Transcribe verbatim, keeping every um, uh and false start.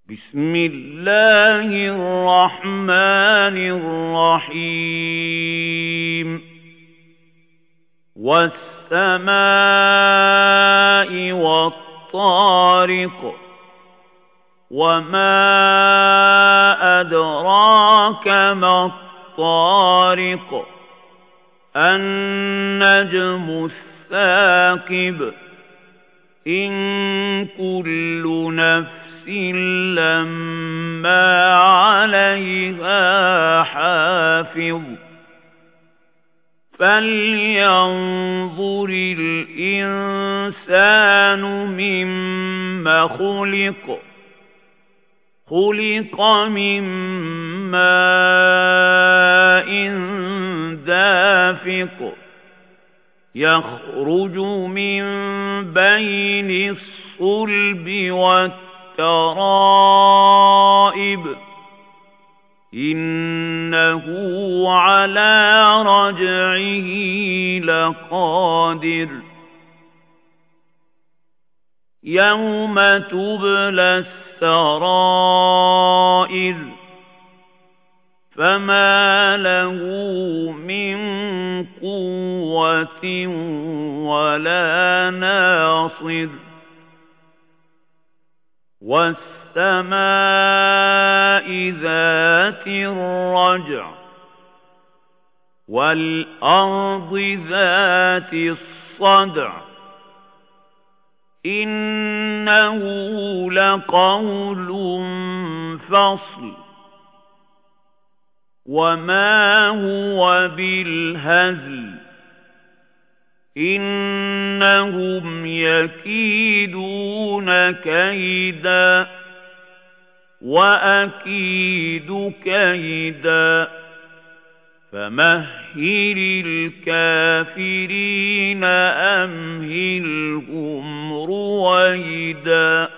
بسم الله الرحمن الرحيم والسماء والطارق وما أدراك ما الطارق النجم الثاقب إن كل نفس لما عليها حافظ فلينظر الإنسان مما خلق خلق من ماء دافق يخرج من بين الصلب والترائب إنه على رجعه لقادر يوم تبلى السرائر فما له من قوة ولا ناصر والسماء ذات الرجع والأرض ذات الصدع إنه لقول فصل وما هو بالهزل إنهم يكيدون كيدا وأكيد كيدا فمهل الكافرين أمهلهم رويدا